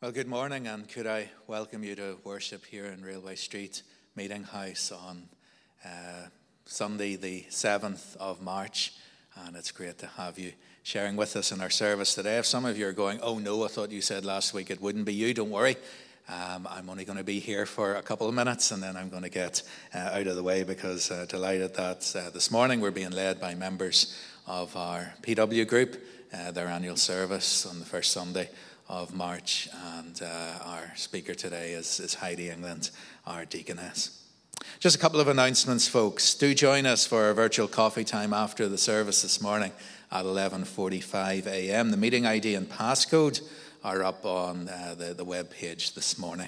Well, good morning, and could I welcome you to worship here in Railway Street Meeting House on Sunday, the 7th of March, and it's great to have you sharing with us in our service today. If some of you are going, "Oh no, I thought you said last week it wouldn't be you," don't worry. I'm only going to be here for a couple of minutes, and then I'm going to get out of the way, because delighted that this morning we're being led by members of our PW group, their annual service on the first Sunday of March, and our speaker today is Heidi England, our deaconess. Just a couple of announcements, folks. Do join us for our virtual coffee time after the service this morning at 11:45 a.m. The meeting ID and passcode are up on the web page this morning.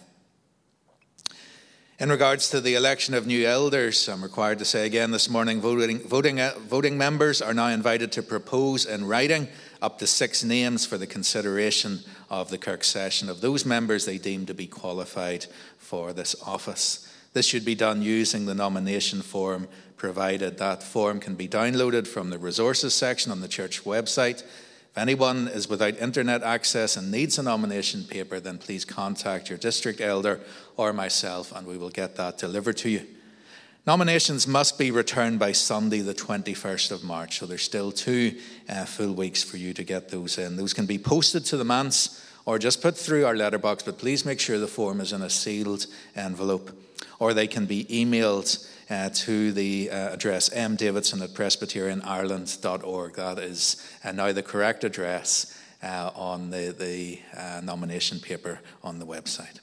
In regards to the election of new elders, I'm required to say again this morning, voting members are now invited to propose in writing up to 6 names for the consideration of the Kirk session of those members they deem to be qualified for this office. This should be done using the nomination form provided. That form can be downloaded from the resources section on the church website. If anyone is without internet access and needs a nomination paper, then please contact your district elder or myself, and we will get that delivered to you. Nominations must be returned by Sunday, the 21st of March, so there's still 2 full weeks for you to get those in. Those can be posted to the manse or just put through our letterbox, but please make sure the form is in a sealed envelope. Or they can be emailed to the address mdavidson@presbyterianireland.org. That is now the correct address on the nomination paper on the website.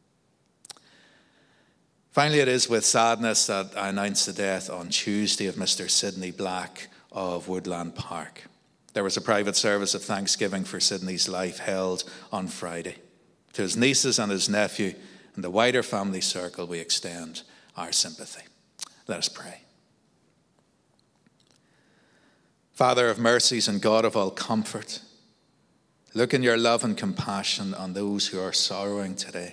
Finally, it is with sadness that I announce the death on Tuesday of Mr. Sidney Black of Woodland Park. There was a private service of thanksgiving for Sidney's life held on Friday. To his nieces and his nephew and the wider family circle, we extend our sympathy. Let us pray. Father of mercies and God of all comfort, look in your love and compassion on those who are sorrowing today.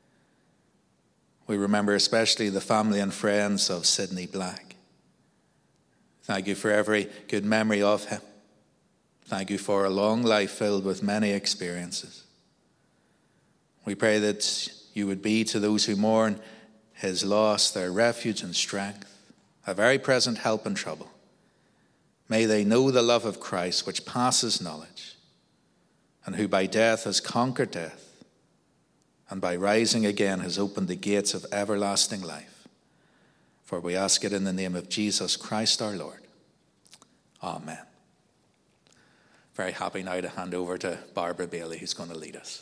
We remember especially the family and friends of Sidney Black. Thank you for every good memory of him. Thank you for a long life filled with many experiences. We pray that you would be to those who mourn his loss their refuge and strength, a very present help in trouble. May they know the love of Christ which passes knowledge, and who by death has conquered death, and by rising again has opened the gates of everlasting life. For we ask it in the name of Jesus Christ our Lord. Amen. Very happy now to hand over to Barbara Bailey, who's going to lead us.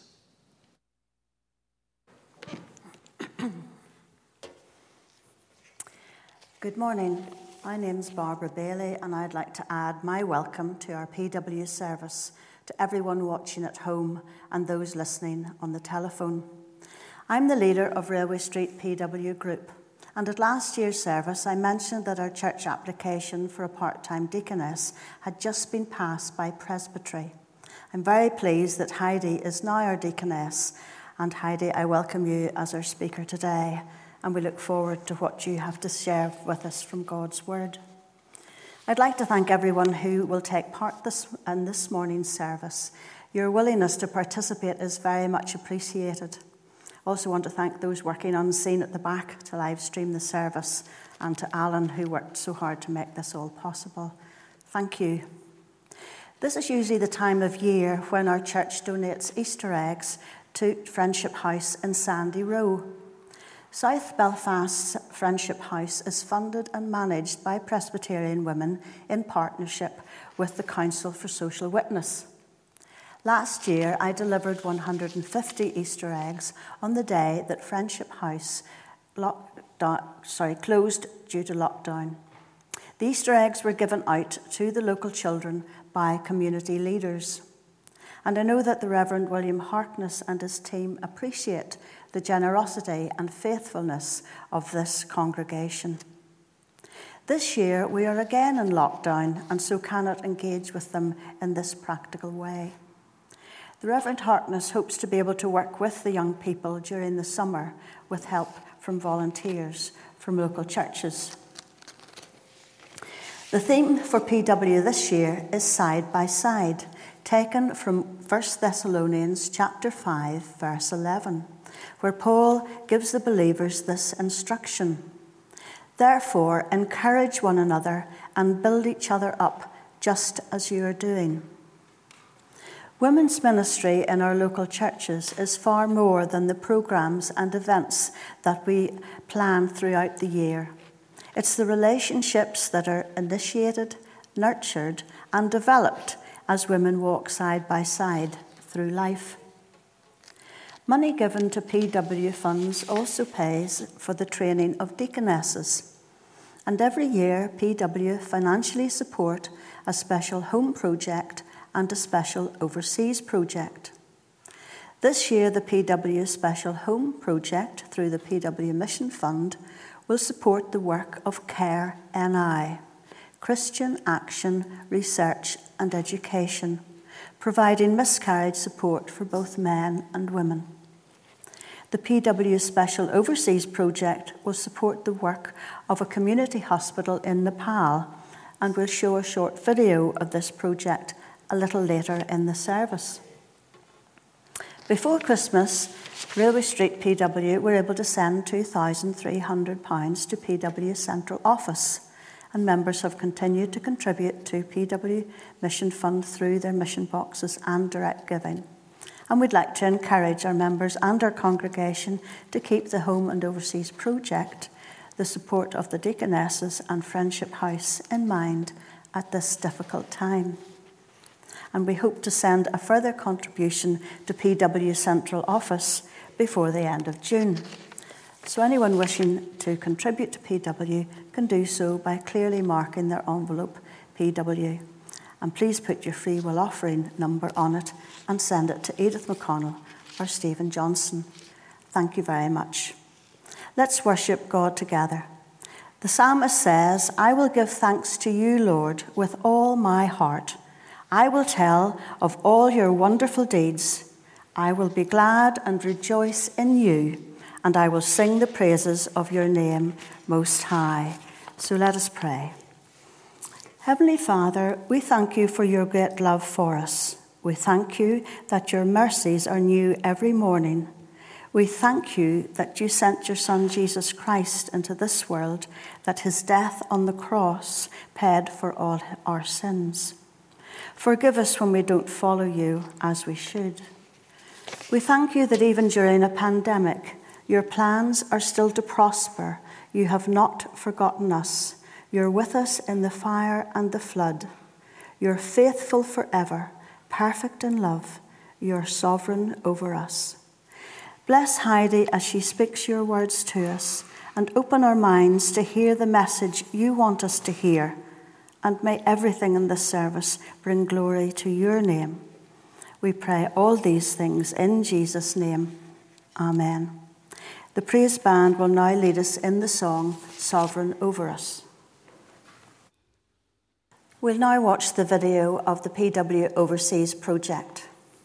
Good morning. My name's Barbara Bailey, and I'd like to add my welcome to our PW service to everyone watching at home and those listening on the telephone. I'm the leader of Railway Street PW Group, and at last year's service I mentioned that our church application for a part-time deaconess had just been passed by Presbytery. I'm very pleased that Heidi is now our deaconess, and Heidi, I welcome you as our speaker today, and we look forward to what you have to share with us from God's Word. I'd like to thank everyone who will take part in this morning's service. Your willingness to participate is very much appreciated. I also want to thank those working unseen at the back to live stream the service, and to Alan, who worked so hard to make this all possible. Thank you. This is usually the time of year when our church donates Easter eggs to Friendship House in Sandy Row. South Belfast's Friendship House is funded and managed by Presbyterian women in partnership with the Council for Social Witness. Last year, I delivered 150 Easter eggs on the day that Friendship House closed due to lockdown. The Easter eggs were given out to the local children by community leaders. And I know that the Reverend William Harkness and his team appreciate the generosity and faithfulness of this congregation. This year, we are again in lockdown and so cannot engage with them in this practical way. The Reverend Harkness hopes to be able to work with the young people during the summer with help from volunteers from local churches. The theme for PW this year is Side by Side, taken from 1 Thessalonians chapter 5, verse 11, where Paul gives the believers this instruction: "Therefore, encourage one another and build each other up, just as you are doing." Women's ministry in our local churches is far more than the programmes and events that we plan throughout the year. It's the relationships that are initiated, nurtured, and developed as women walk side by side through life. Money given to PW funds also pays for the training of deaconesses. And every year, PW financially support a special home project and a special overseas project. This year, the PW Special Home Project, through the PW Mission Fund, will support the work of CARE NI, Christian Action, Research and Education, providing miscarriage support for both men and women. The PW Special Overseas Project will support the work of a community hospital in Nepal, and will show a short video of this project a little later in the service. Before Christmas, Railway Street PW were able to send £2,300 to PW Central Office, and members have continued to contribute to PW Mission Fund through their mission boxes and direct giving. And we'd like to encourage our members and our congregation to keep the Home and Overseas Project, the support of the Deaconesses and Friendship House in mind at this difficult time. And we hope to send a further contribution to PW Central Office before the end of June. So anyone wishing to contribute to PW can do so by clearly marking their envelope PW. And please put your free will offering number on it and send it to Edith McConnell or Stephen Johnson. Thank you very much. Let's worship God together. The psalmist says, "I will give thanks to you, Lord, with all my heart. I will tell of all your wonderful deeds. I will be glad and rejoice in you, and I will sing the praises of your name most high." So let us pray. Heavenly Father, we thank you for your great love for us. We thank you that your mercies are new every morning. We thank you that you sent your Son Jesus Christ into this world, that his death on the cross paid for all our sins. Forgive us when we don't follow you as we should. We thank you that even during a pandemic, your plans are still to prosper. You have not forgotten us. You're with us in the fire and the flood. You're faithful forever, perfect in love. You're sovereign over us. Bless Heidi as she speaks your words to us, and open our minds to hear the message you want us to hear. And may everything in this service bring glory to your name. We pray all these things in Jesus' name. Amen. The praise band will now lead us in the song, Sovereign Over Us. We'll now watch the video of the PW Overseas Project.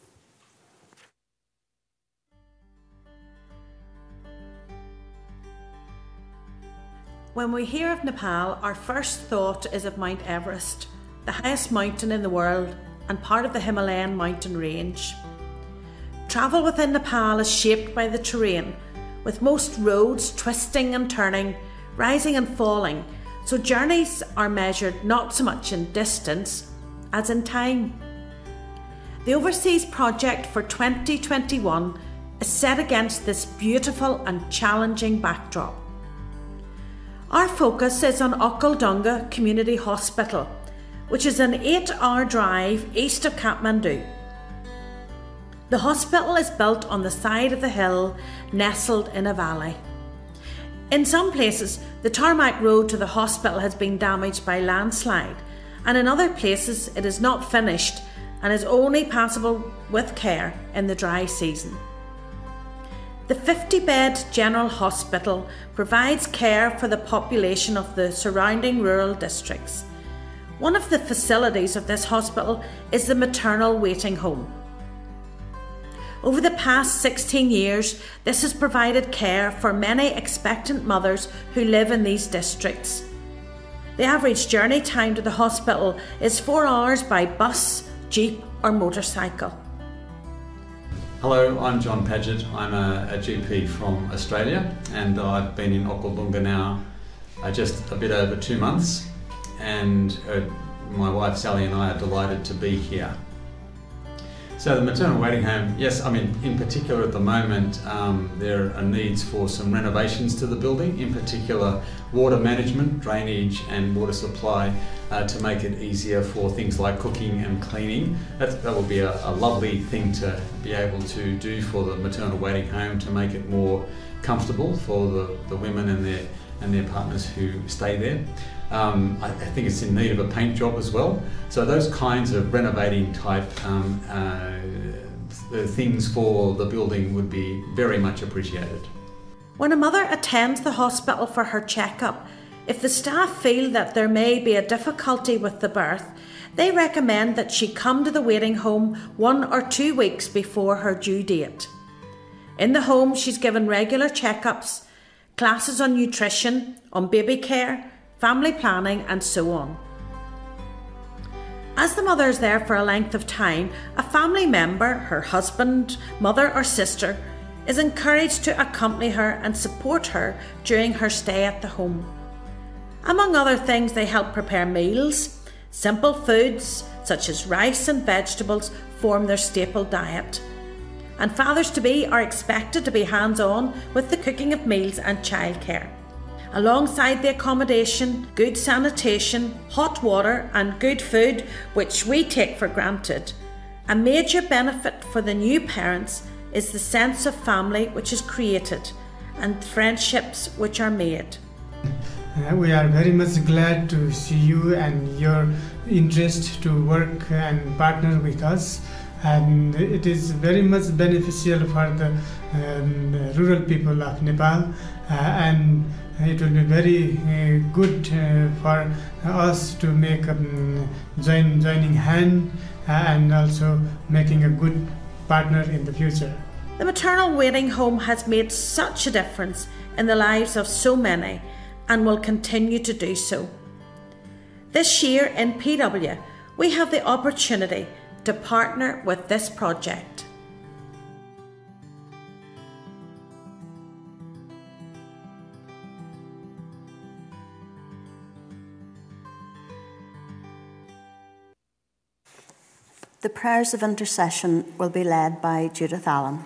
When we hear of Nepal, our first thought is of Mount Everest, the highest mountain in the world and part of the Himalayan mountain range. Travel within Nepal is shaped by the terrain, with most roads twisting and turning, rising and falling, so journeys are measured not so much in distance as in time. The Overseas Project for 2021 is set against this beautiful and challenging backdrop. Our focus is on Okhaldunga Community Hospital, which is an 8-hour drive east of Kathmandu. The hospital is built on the side of the hill, nestled in a valley. In some places, the tarmac road to the hospital has been damaged by landslide, and in other places it is not finished and is only passable with care in the dry season. The 50-bed General Hospital provides care for the population of the surrounding rural districts. One of the facilities of this hospital is the maternal waiting home. Over the past 16 years, this has provided care for many expectant mothers who live in these districts. The average journey time to the hospital is 4 hours by bus, jeep or motorcycle. Hello, I'm John Paget. I'm a GP from Australia, and I've been in Okalunga now just a bit over 2 months, and my wife Sally and I are delighted to be here. So the maternal waiting home, yes, I mean in particular at the moment there are needs for some renovations to the building, in particular water management, drainage and water supply to make it easier for things like cooking and cleaning. That will be a lovely thing to be able to do for the maternal waiting home, to make it more comfortable for the women and their partners who stay there. I think it's in need of a paint job as well. So those kinds of renovating type things for the building would be very much appreciated. When a mother attends the hospital for her checkup, if the staff feel that there may be a difficulty with the birth, they recommend that she come to the waiting home 1 or 2 weeks before her due date. In the home, she's given regular checkups, classes on nutrition, on baby care, family planning and so on. As the mother is there for a length of time, a family member, her husband, mother or sister, is encouraged to accompany her and support her during her stay at the home. Among other things, they help prepare meals. Simple foods such as rice and vegetables form their staple diet. And fathers-to-be are expected to be hands-on with the cooking of meals and childcare. Alongside the accommodation, good sanitation, hot water and good food, which we take for granted, a major benefit for the new parents is the sense of family which is created and friendships which are made. We are very much glad to see you and your interest to work and partner with us, and it is very much beneficial for the rural people of Nepal, and it will be very good for us to make joining hand and also making a good partner in the future. The maternal waiting home has made such a difference in the lives of so many and will continue to do so. This year in PW, we have the opportunity to partner with this project. The prayers of intercession will be led by Judith Allen.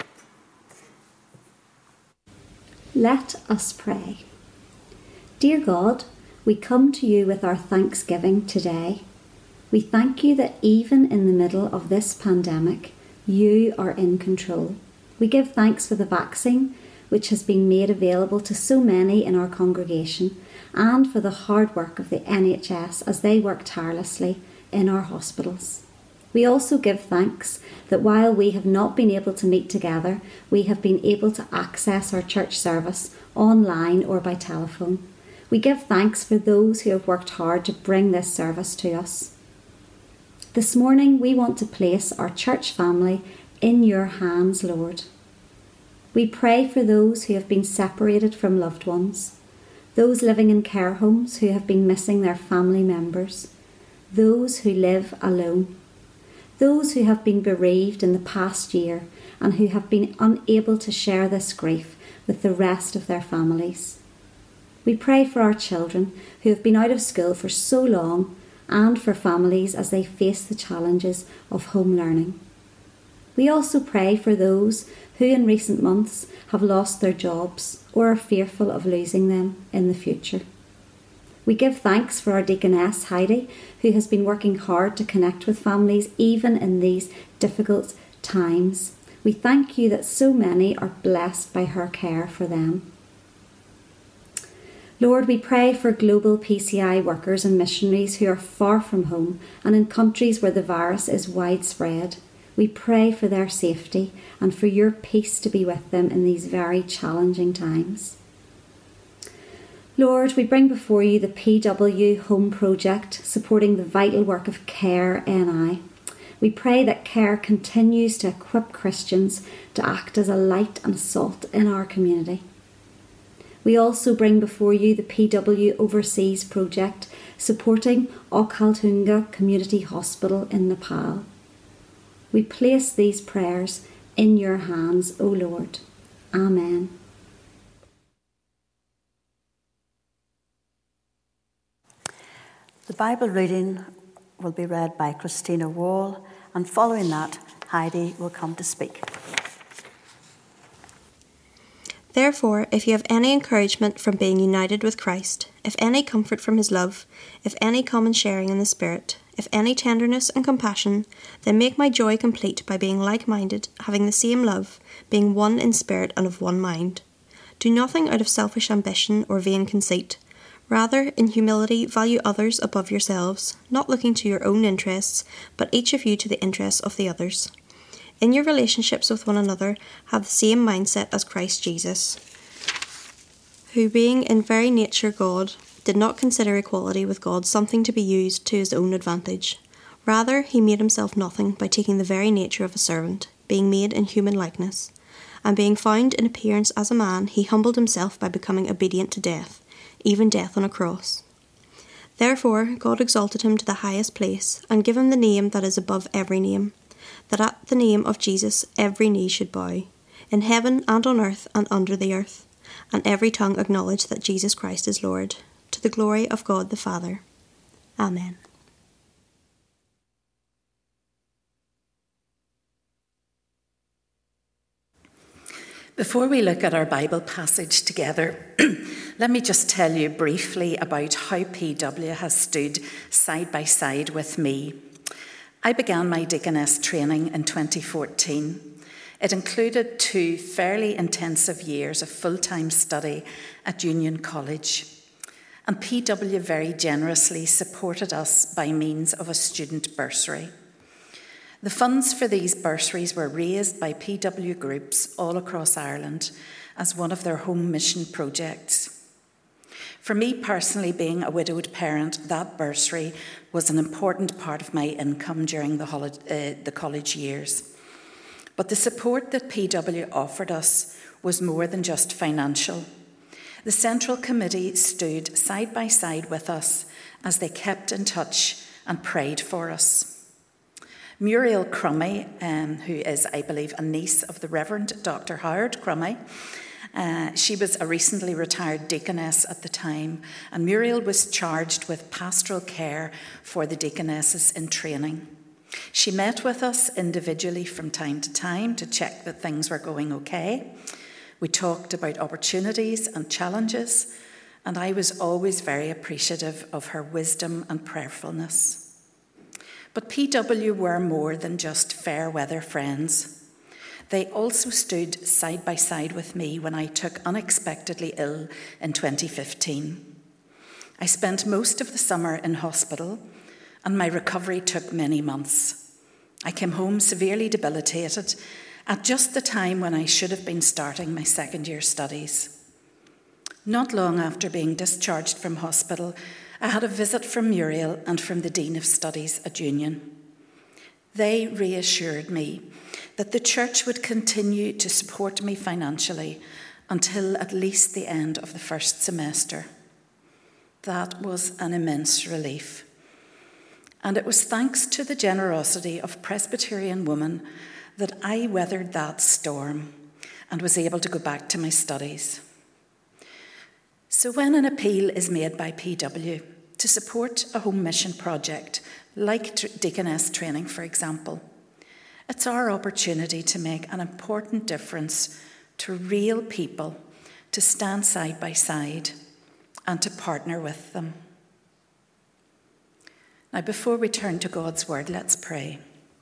Let us pray. Dear God, we come to you with our thanksgiving today. We thank you that even in the middle of this pandemic, you are in control. We give thanks for the vaccine, which has been made available to so many in our congregation, and for the hard work of the NHS as they work tirelessly in our hospitals. We also give thanks that while we have not been able to meet together, we have been able to access our church service online or by telephone. We give thanks for those who have worked hard to bring this service to us. This morning we want to place our church family in your hands, Lord. We pray for those who have been separated from loved ones, those living in care homes who have been missing their family members, those who live alone, those who have been bereaved in the past year and who have been unable to share this grief with the rest of their families. We pray for our children who have been out of school for so long and for families as they face the challenges of home learning. We also pray for those who in recent months have lost their jobs or are fearful of losing them in the future. We give thanks for our deaconess Heidi, who has been working hard to connect with families even in these difficult times. We thank you that so many are blessed by her care for them. Lord, we pray for global PCI workers and missionaries who are far from home and in countries where the virus is widespread. We pray for their safety and for your peace to be with them in these very challenging times. Lord, we bring before you the PW Home Project, supporting the vital work of Care NI. We pray that Care continues to equip Christians to act as a light and salt in our community. We also bring before you the PW Overseas Project, supporting Okalunga Community Hospital in Nepal. We place these prayers in your hands, O Lord. Amen. The Bible reading will be read by Christina Wall, and following that, Heidi will come to speak. Therefore, if you have any encouragement from being united with Christ, if any comfort from his love, if any common sharing in the Spirit, if any tenderness and compassion, then make my joy complete by being like-minded, having the same love, being one in spirit and of one mind. Do nothing out of selfish ambition or vain conceit. Rather, in humility, value others above yourselves, not looking to your own interests, but each of you to the interests of the others. In your relationships with one another, have the same mindset as Christ Jesus, who, being in very nature God, did not consider equality with God something to be used to his own advantage. Rather, he made himself nothing by taking the very nature of a servant, being made in human likeness. And being found in appearance as a man, he humbled himself by becoming obedient to death, even death on a cross. Therefore, God exalted him to the highest place, and gave him the name that is above every name, that at the name of Jesus every knee should bow, in heaven and on earth and under the earth, and every tongue acknowledge that Jesus Christ is Lord, to the glory of God the Father. Amen. Before we look at our Bible passage together, let me just tell you briefly about how PW has stood side by side with me. I began my deaconess training in 2014. It included 2 fairly intensive years of full-time study at Union College. And PW very generously supported us by means of a student bursary. The funds for these bursaries were raised by PW groups all across Ireland as one of their home mission projects. For me personally, being a widowed parent, that bursary was an important part of my income during the college years. But the support that PW offered us was more than just financial. The Central Committee stood side by side with us as they kept in touch and prayed for us. Muriel Crummy, who is, I believe, a niece of the Reverend Dr. Howard Crummy, she was a recently retired deaconess at the time, and Muriel was charged with pastoral care for the deaconesses in training. She met with us individually from time to time to check that things were going okay. We talked about opportunities and challenges, and I was always very appreciative of her wisdom and prayerfulness. But PW were more than just fair weather friends. They also stood side by side with me when I took unexpectedly ill in 2015. I spent most of the summer in hospital, and my recovery took many months. I came home severely debilitated at just the time when I should have been starting my second-year studies. Not long after being discharged from hospital, I had a visit from Muriel and from the Dean of Studies at Union. They reassured me that the church would continue to support me financially until at least the end of the first semester. That was an immense relief. And it was thanks to the generosity of Presbyterian women that I weathered that storm and was able to go back to my studies. So when an appeal is made by PW to support a home mission project, like deaconess training, for example, it's our opportunity to make an important difference to real people, to stand side by side and to partner with them. Now, before we turn to God's word, let's pray.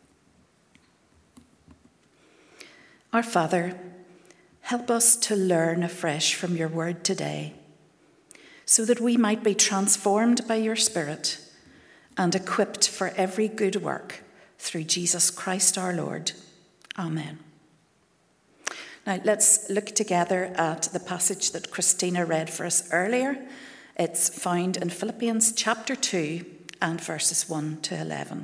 Our Father, help us to learn afresh from your word today, so that we might be transformed by your Spirit and equipped for every good work through Jesus Christ our Lord. Amen. Now let's look together at the passage that Christina read for us earlier. It's found in Philippians chapter 2 and verses 1 to 11.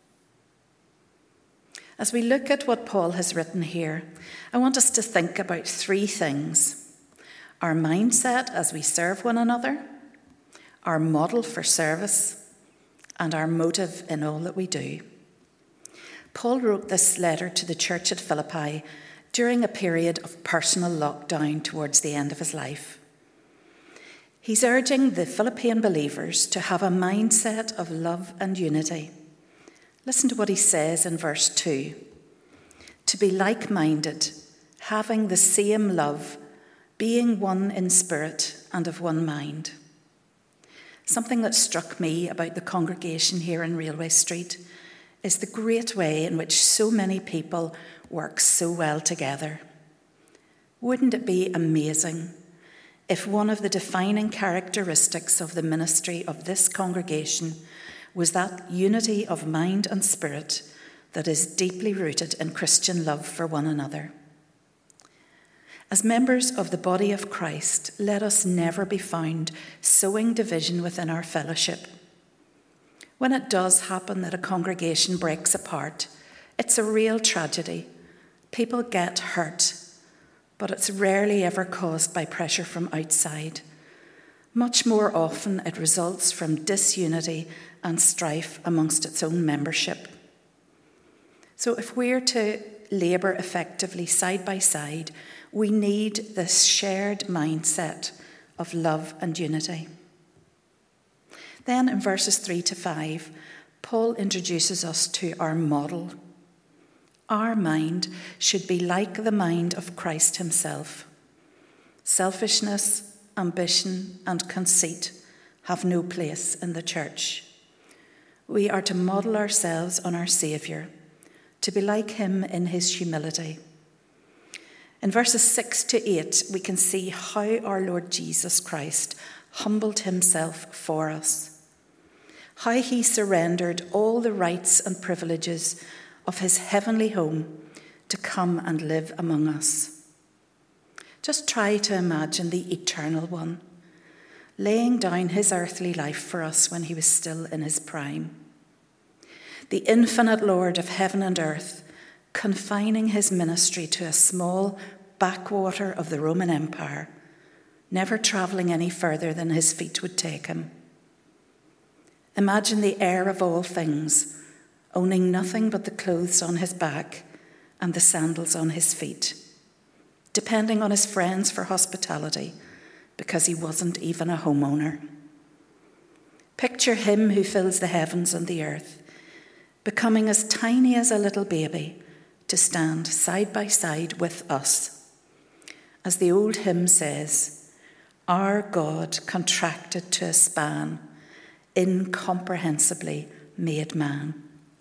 As we look at what Paul has written here, I want us to think about 3 things: our mindset as we serve one another, our model for service, and our motive in all that we do. Paul wrote this letter to the church at Philippi during a period of personal lockdown towards the end of his life. He's urging the Philippian believers to have a mindset of love and unity. Listen to what he says in verse 2. To be like-minded, having the same love, being one in spirit and of one mind. Something that struck me about the congregation here in Railway Street is the great way in which so many people work so well together. Wouldn't it be amazing if one of the defining characteristics of the ministry of this congregation was that unity of mind and spirit that is deeply rooted in Christian love for one another? As members of the body of Christ, let us never be found sowing division within our fellowship. When it does happen that a congregation breaks apart, it's a real tragedy. People get hurt, but it's rarely ever caused by pressure from outside. Much more often, it results from disunity and strife amongst its own membership. So if we're to labour effectively side by side, we need this shared mindset of love and unity. Then in verses 3 to 5, Paul introduces us to our model. Our mind should be like the mind of Christ himself. Selfishness, ambition, and conceit have no place in the church. We are to model ourselves on our Saviour, to be like him in his humility. In verses 6 to 8, we can see how our Lord Jesus Christ humbled himself for us, how he surrendered all the rights and privileges of his heavenly home to come and live among us. Just try to imagine the Eternal One laying down his earthly life for us when he was still in his prime. The infinite Lord of heaven and earth confining his ministry to a small backwater of the Roman Empire, never travelling any further than his feet would take him. Imagine the heir of all things, owning nothing but the clothes on his back and the sandals on his feet, depending on his friends for hospitality because he wasn't even a homeowner. Picture him who fills the heavens and the earth, becoming as tiny as a little baby to stand side by side with us. As the old hymn says, our God contracted to a span, incomprehensibly made man.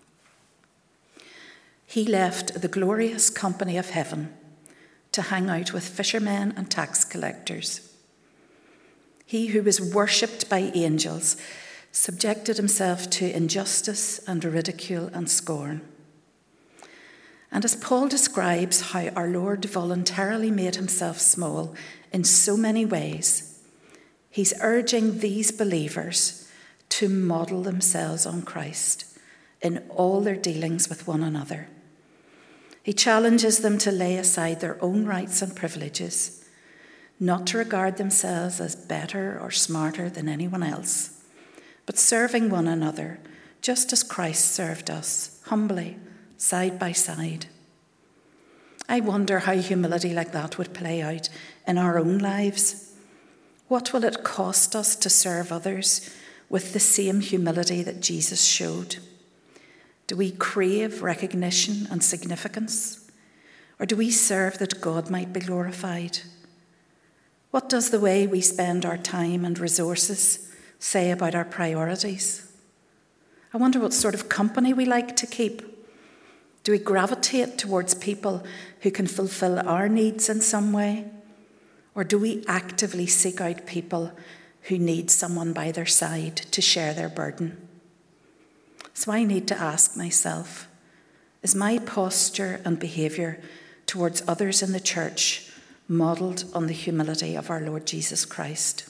He left the glorious company of heaven to hang out with fishermen and tax collectors. He who was worshipped by angels subjected himself to injustice and ridicule and scorn. And as Paul describes how our Lord voluntarily made himself small in so many ways, he's urging these believers to model themselves on Christ in all their dealings with one another. He challenges them to lay aside their own rights and privileges, not to regard themselves as better or smarter than anyone else, but serving one another just as Christ served us, humbly, side by side. I wonder how humility like that would play out in our own lives. What will it cost us to serve others with the same humility that Jesus showed? Do we crave recognition and significance? Or do we serve that God might be glorified? What does the way we spend our time and resources say about our priorities? I wonder what sort of company we like to keep. Do we gravitate towards people who can fulfill our needs in some way? Or do we actively seek out people who need someone by their side to share their burden? So I need to ask myself, is my posture and behaviour towards others in the church modelled on the humility of our Lord Jesus Christ?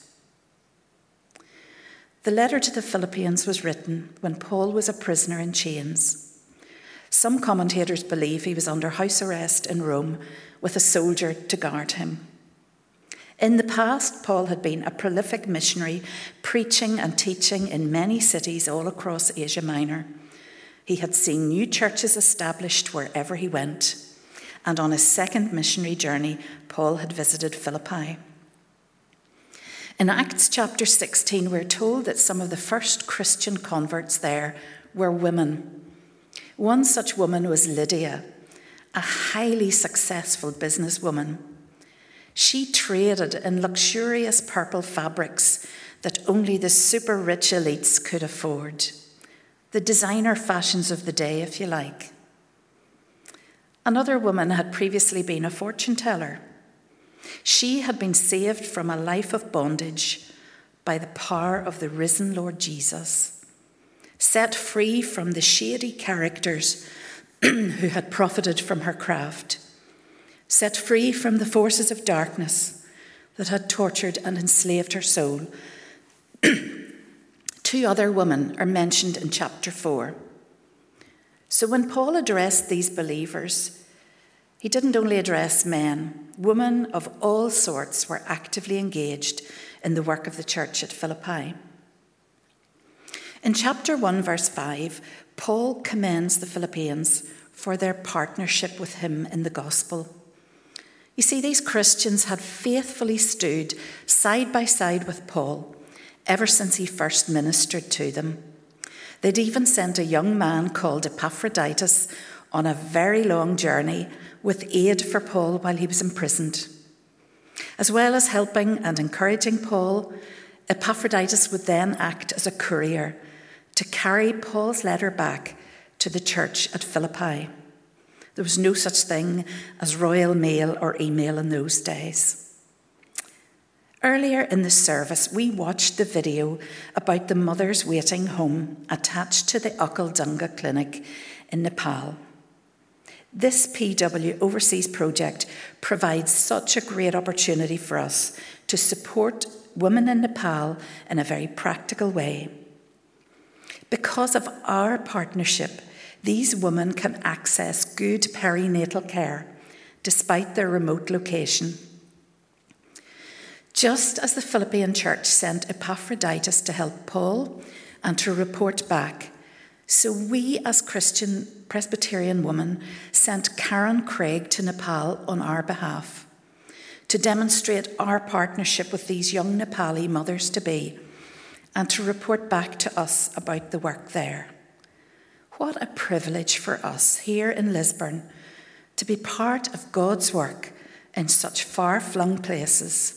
The letter to the Philippians was written when Paul was a prisoner in chains. Some commentators believe he was under house arrest in Rome with a soldier to guard him. In the past, Paul had been a prolific missionary, preaching and teaching in many cities all across Asia Minor. He had seen new churches established wherever he went. And on his second missionary journey, Paul had visited Philippi. In Acts chapter 16, we're told that some of the first Christian converts there were women. One such woman was Lydia, a highly successful businesswoman. She traded in luxurious purple fabrics that only the super rich elites could afford. The designer fashions of the day, if you like. Another woman had previously been a fortune teller. She had been saved from a life of bondage by the power of the risen Lord Jesus, set free from the shady characters who had profited from her craft, set free from the forces of darkness that had tortured and enslaved her soul. Two other women are mentioned in chapter 4. So when Paul addressed these believers, he didn't only address men. Women of all sorts were actively engaged in the work of the church at Philippi. In chapter 1, verse 5, Paul commends the Philippians for their partnership with him in the gospel. You see, these Christians had faithfully stood side by side with Paul ever since he first ministered to them. They'd even sent a young man called Epaphroditus on a very long journey with aid for Paul while he was imprisoned. As well as helping and encouraging Paul, Epaphroditus would then act as a courier to carry Paul's letter back to the church at Philippi. There was no such thing as royal mail or email in those days. Earlier in the service, we watched the video about the Mothers Waiting Home attached to the Akal Dunga Clinic in Nepal. This PW Overseas project provides such a great opportunity for us to support women in Nepal in a very practical way. Because of our partnership, these women can access good perinatal care despite their remote location. Just as the Philippian church sent Epaphroditus to help Paul and to report back, so we as Christian Presbyterian women sent Karen Craig to Nepal on our behalf to demonstrate our partnership with these young Nepali mothers-to-be and to report back to us about the work there. What a privilege for us here in Lisburn to be part of God's work in such far-flung places.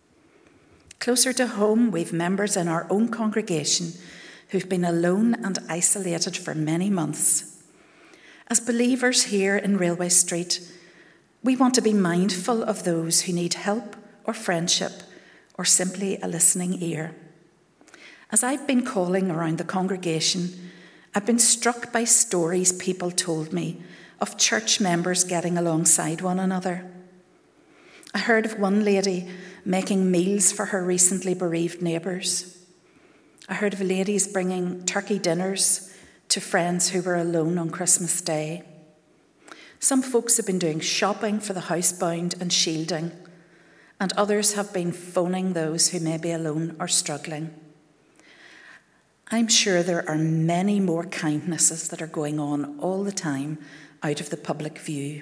Closer to home, we've members in our own congregation who've been alone and isolated for many months. As believers here in Railway Street, we want to be mindful of those who need help or friendship or simply a listening ear. As I've been calling around the congregation, I've been struck by stories people told me of church members getting alongside one another. I heard of one lady making meals for her recently bereaved neighbours. I heard of ladies bringing turkey dinners to friends who were alone on Christmas Day. Some folks have been doing shopping for the housebound and shielding, and others have been phoning those who may be alone or struggling. I'm sure there are many more kindnesses that are going on all the time out of the public view.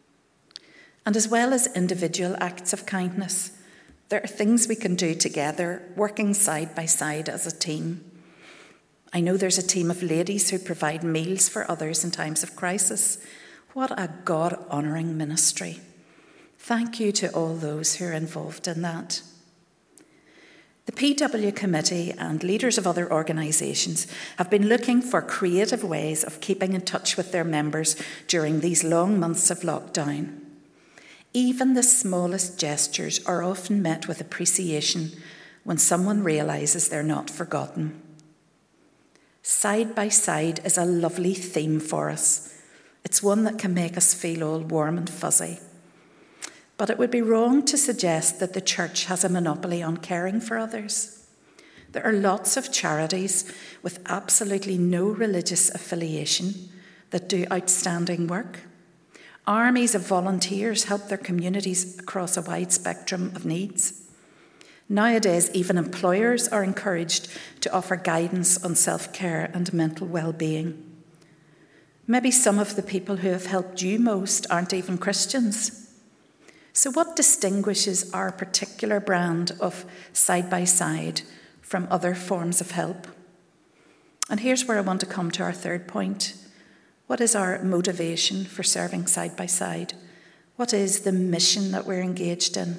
And as well as individual acts of kindness, there are things we can do together, working side by side as a team. I know there's a team of ladies who provide meals for others in times of crisis. What a God-honouring ministry. Thank you to all those who are involved in that. The PW Committee and leaders of other organisations have been looking for creative ways of keeping in touch with their members during these long months of lockdown. Even the smallest gestures are often met with appreciation when someone realises they're not forgotten. Side by side is a lovely theme for us. It's one that can make us feel all warm and fuzzy. But it would be wrong to suggest that the church has a monopoly on caring for others. There are lots of charities with absolutely no religious affiliation that do outstanding work. Armies of volunteers help their communities across a wide spectrum of needs. Nowadays, even employers are encouraged to offer guidance on self-care and mental well-being. Maybe some of the people who have helped you most aren't even Christians. So what distinguishes our particular brand of side by side from other forms of help? And here's where I want to come to our third point. What is our motivation for serving side by side? What is the mission that we're engaged in?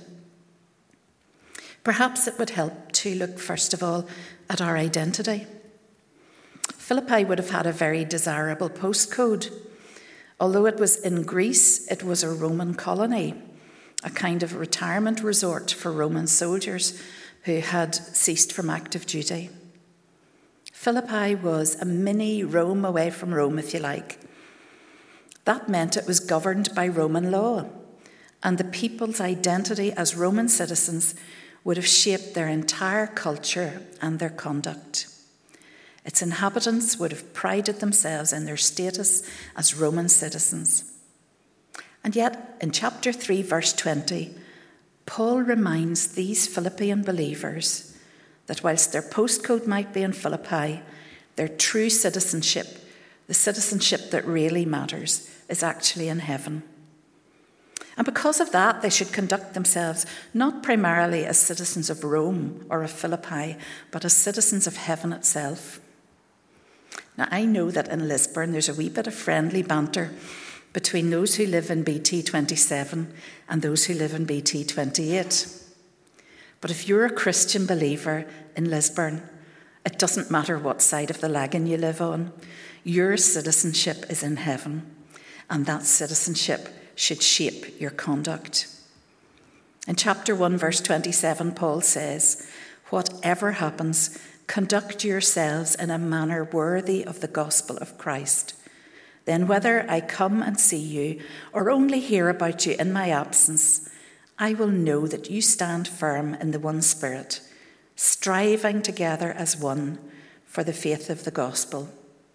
Perhaps it would help to look first of all at our identity. Philippi would have had a very desirable postcode. Although it was in Greece, it was a Roman colony, a kind of retirement resort for Roman soldiers who had ceased from active duty. Philippi was a mini Rome away from Rome, if you like. That meant it was governed by Roman law, and the people's identity as Roman citizens would have shaped their entire culture and their conduct. Its inhabitants would have prided themselves in their status as Roman citizens. And yet, in chapter 3, verse 20, Paul reminds these Philippian believers that whilst their postcode might be in Philippi, their true citizenship, the citizenship that really matters, is actually in heaven. And because of that, they should conduct themselves not primarily as citizens of Rome or of Philippi, but as citizens of heaven itself. Now, I know that in Lisburn there's a wee bit of friendly banter between those who live in BT 27 and those who live in BT 28. But if you're a Christian believer in Lisburn, it doesn't matter what side of the Lagan you live on. Your citizenship is in heaven, and that citizenship should shape your conduct. In chapter 1, verse 27, Paul says, "Whatever happens, conduct yourselves in a manner worthy of the gospel of Christ. Then whether I come and see you or only hear about you in my absence, I will know that you stand firm in the one Spirit, striving together as one for the faith of the gospel."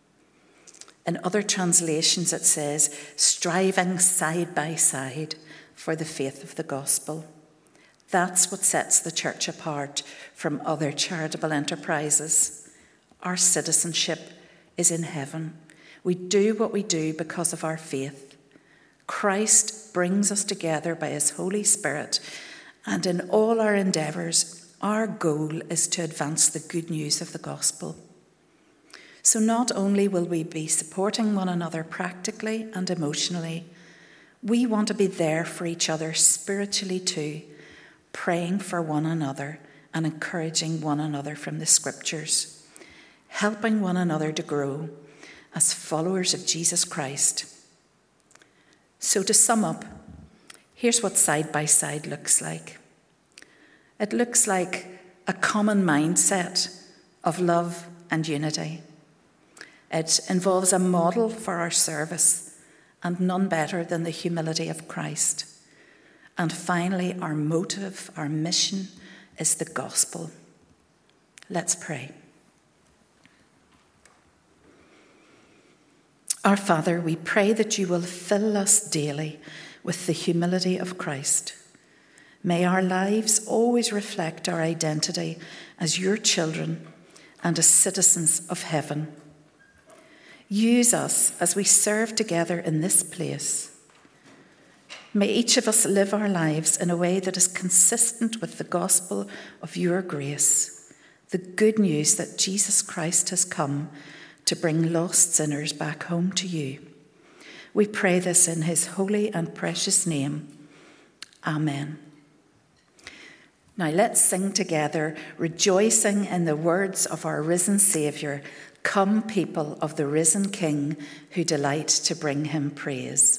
In other translations it says, striving side by side for the faith of the gospel. That's what sets the church apart from other charitable enterprises. Our citizenship is in heaven. We do what we do because of our faith. Christ brings us together by his Holy Spirit, and in all our endeavours, our goal is to advance the good news of the gospel. So not only will we be supporting one another practically and emotionally, we want to be there for each other spiritually too, praying for one another and encouraging one another from the scriptures, helping one another to grow as followers of Jesus Christ. So to sum up, here's what side by side looks like. It looks like a common mindset of love and unity. It involves a model for our service, and none better than the humility of Christ. And finally, our motive, our mission, is the gospel. Let's pray. Our Father, we pray that you will fill us daily with the humility of Christ. May our lives always reflect our identity as your children and as citizens of heaven. Use us as we serve together in this place. May each of us live our lives in a way that is consistent with the gospel of your grace, the good news that Jesus Christ has come to bring lost sinners back home to you. We pray this in his holy and precious name. Amen. Now let's sing together, rejoicing in the words of our risen Saviour, "Come, people of the risen King, who delight to bring him praise."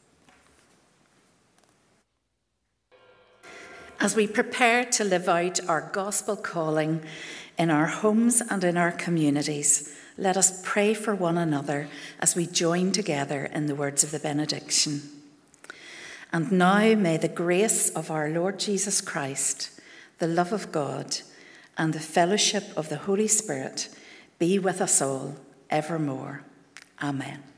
As we prepare to live out our gospel calling in our homes and in our communities, let us pray for one another as we join together in the words of the benediction. And now may the grace of our Lord Jesus Christ, the love of God, and the fellowship of the Holy Spirit be with us all evermore. Amen.